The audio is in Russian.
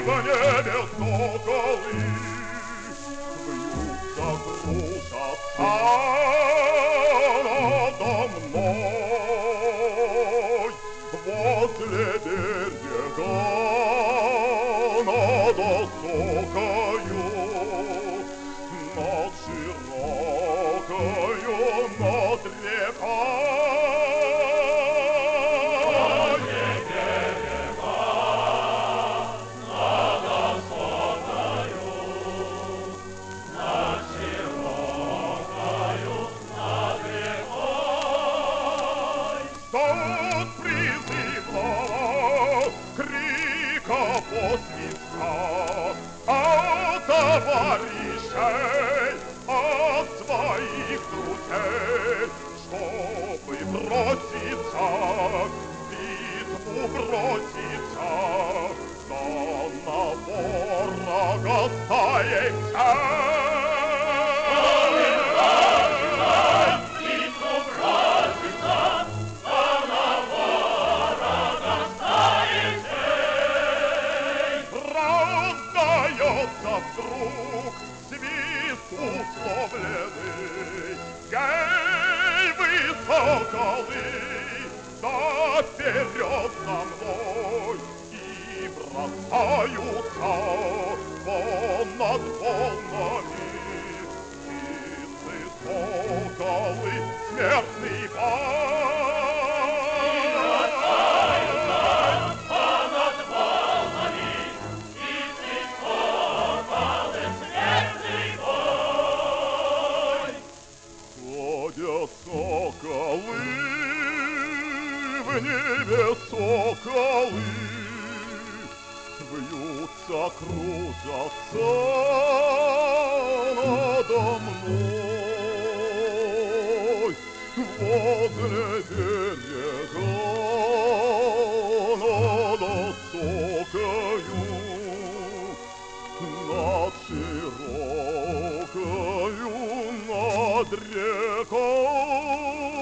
в небе соколы вьются, кружатся надо мной возле берега над осокою, над широкою, над рекой. Тот призывного крика посвиста от товарищей, от своих друзей, чтобы броситься, в битву броситься, да на ворога стоять. Раздается вдруг свист условленный. Гей, вы, соколы, да вперед за мной! И бросаются понад волнами птицы, соколы, смертный бой. Ходят соколы, в небе соколы, вьются, кружатся надо мной возле берега над осокою, над широкою, над рекой.